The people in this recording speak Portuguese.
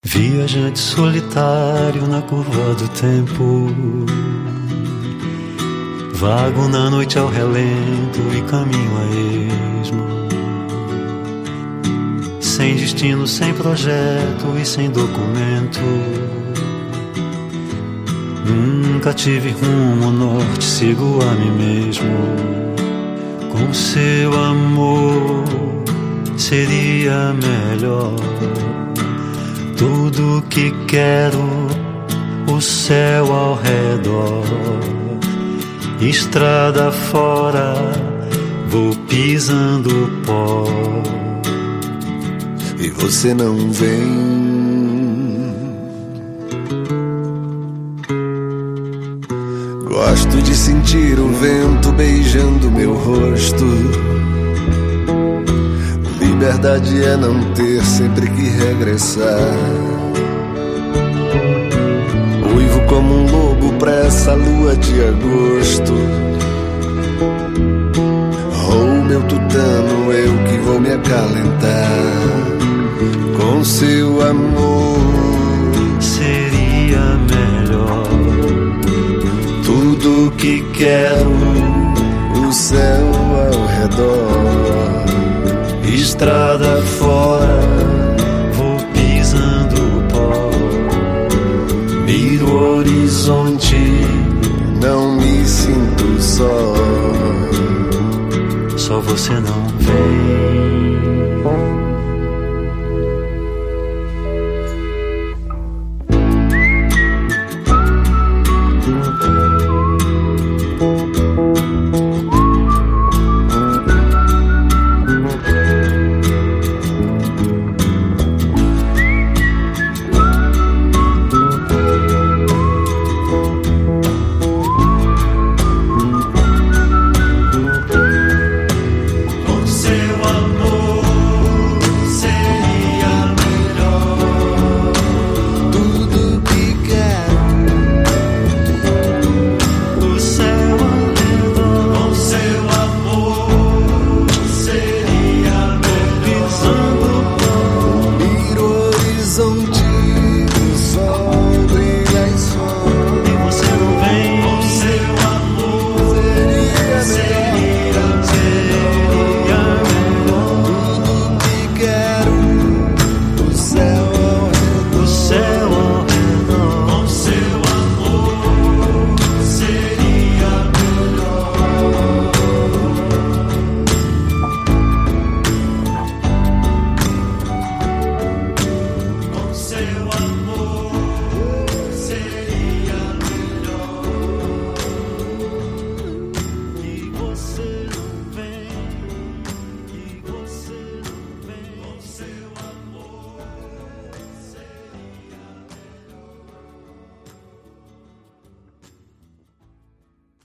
Viajante solitário na curva do tempo, vago na noite ao relento e caminho a esmo, sem destino, sem projeto e sem documento. Nunca tive rumo norte, sigo a mim mesmo. Com seu amor seria melhor. Tudo que quero, o céu ao redor. Estrada fora, vou pisando pó. E você não vem. Gosto de sentir o vento beijando meu rosto. Liberdade é não ter sempre que regressar. Uivo como um lobo pra essa lua de agosto. Roo meu tutano, eu que vou me acalentar. Com seu amor seria melhor. Tudo que quero, o céu ao redor. Estrada fora, vou pisando pó. Miro o horizonte, não me sinto só. Só você não vem. Horizonte